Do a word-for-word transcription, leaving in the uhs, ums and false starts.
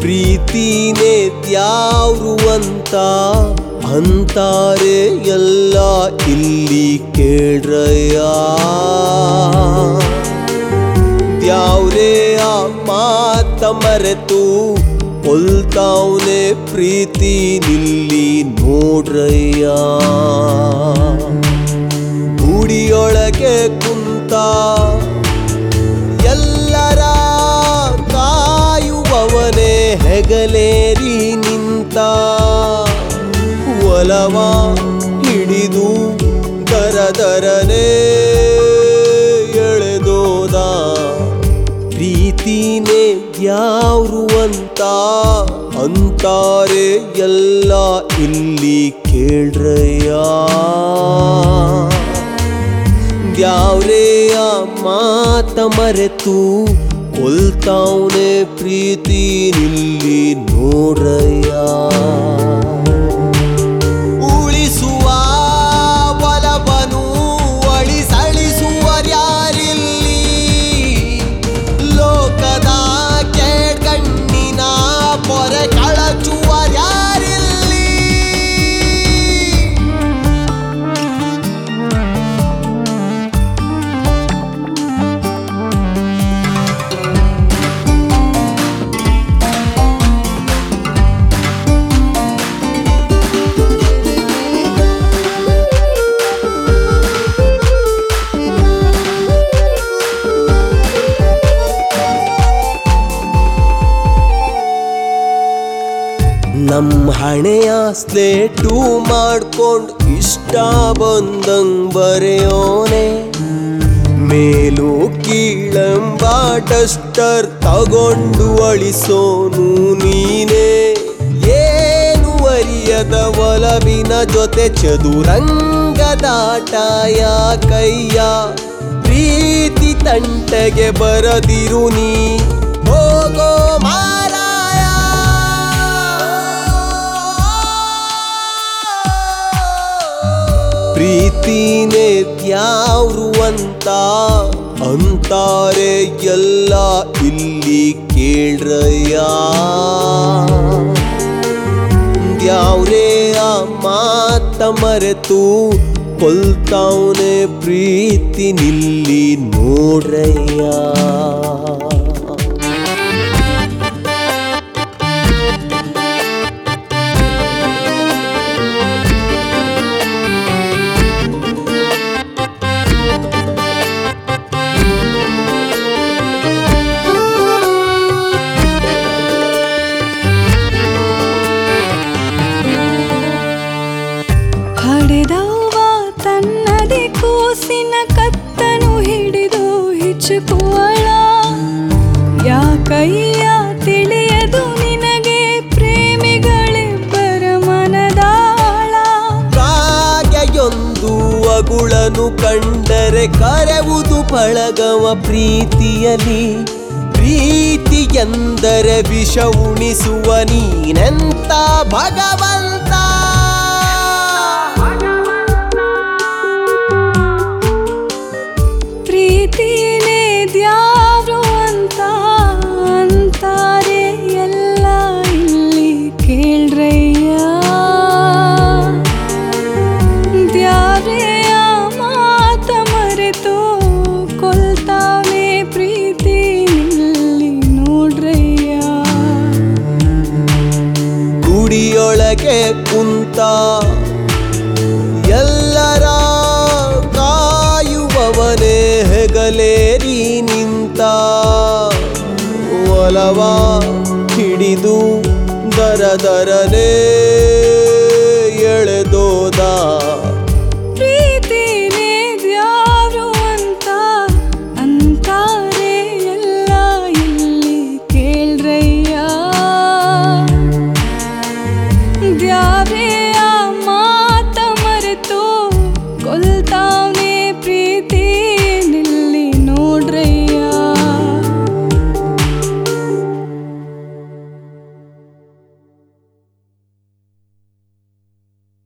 ಪ್ರೀತಿನೇ ದ್ಯಾವ್ರು ಅಂತ ಅಂತಾರೆ ಎಲ್ಲ ಇಲ್ಲಿ ಕೇಳ್ರಯ್ಯ. ದ್ಯಾವ್ರೇ ಆ ಮಾತ ಮರೆತು ಕೊಲ್ತಾವ್ನೆ ಪ್ರೀತಿ ನಿಲ್ಲಿ ನೋಡ್ರಯ್ಯ. ಗುಡಿಯೊಳಗೆ ಕುಂತ ಎಲ್ಲರ ಕಾಯುವವನೇ ಹೆಗಲೇರಿ ನಿಂತ ಒಲವ ಹಿಡಿದು ದರ ದರನೇ ಎಳೆದೋದ. ಪ್ರೀತಿನೇ ದ್ಯಾವ್ರು ಅಂತ ಅಂತಾರೆ ಎಲ್ಲ ಇಲ್ಲಿ ಕೇಳ್ರಯ್ಯ. ದ್ಯಾವ್ರೇ ಆ ಮಾತ ಮರೆತು ಕೊಲ್ತಾವ್ನೆ ಪ್ರೀತಿ ನಿಲ್ಲಿ ನೋಡ್ರಯ್ಯ. ಉಳಿಸುವ ಒಲವನು ಅಳಿಸಳಿಸುವರ್ಯಾರಿಲ್ಲಿ, ಲೋಕದ ಕೇಳ್ಕಣ್ಣಿನ ಪೊರೆ ಕಳಚುವರ್ಯಾರಿಲ್ಲಿ. ನಮ್ ಹಣೆಯ ಸ್ಲೇಟು ಮಾಡ್ಕೊಂಡ್ ಇಷ್ಟ ಬಂದಂಗ್ ಬರೆಯೋನೆ, ಮೇಲೂ ಕೀಳಂಬ ಡಸ್ಟರ್ ತಗೊಂಡು ಅಳಿಸೋನು ನೀನೇ. ಏನು ಅರಿಯದ ಒಲವಿನ ಜೊತೆ ಚದುರಂಗದಾಟ ಯಾಕಯ್ಯ, ಪ್ರೀತಿ ತಂಟೆಗೆ ಬರದಿರು ನೀ ಹೋಗೋ ಮಾರಾಯ. ಪ್ರೀತಿನೇ ದ್ಯಾವ್ರು ಅಂತ ಅಂತಾರೆ ಎಲ್ಲ ಇಲ್ಲಿ ಕೇಳ್ರಯ್ಯ. ದ್ಯಾವ್ರೇ ಆ ಮಾತ ಮರೆತು ಕೊಲ್ತಾವ್ನೆ ಪ್ರೀತಿ ನಿಲ್ಲಿ ನೋಡ್ರಯ್ಯ. ಹಡೆದವ್ವ ತನ್ನದೇ ಕೂಸಿನ ಕತ್ತನು ಹಿಡಿದು ಹಿಚ್ಚುಕುವಳ, ಯಾಕಯ್ಯ ತಿಳಿಯದು ನಿನಗೆ ಪ್ರೇಮಿಗಳಿಬ್ಬರ ಮನದಾಳ. ಕಾಗೆಯೊಂದು ಅಗುಳನು ಕಂಡರೆ ಕರೆವುದು ಬಳಗವ ಪ್ರೀತಿಯಲಿ, ಪ್ರೀತಿ ಎಂದರೆ ವಿಷ ಉಣಿಸುವ ನೀನೆಂತ ಭಗವಂತ. ಪ್ರೀತಿನೇ ದ್ಯಾವ್ರು ಅಂತ ಅಂತಾರೆ ಎಲ್ಲ ಇಲ್ಲಿ ಕೇಳ್ರಯ್ಯ. ದ್ಯಾವ್ರೇ ಆ ಮಾತ ಮರೆತು ಕೊಲ್ತಾವೆ ಪ್ರೀತಿ ನಿಲ್ಲಿ ನೋಡ್ರಯ್ಯ. ಗುಡಿಯೊಳಗೆ ಕುಂತ ಎಲ್ಲರ ಕಾಯುವವನೇ ಹೆಗಲೇರಿ ನಿಂತ ಒಲವ ಹಿಡಿದು ದರ ದರನೇ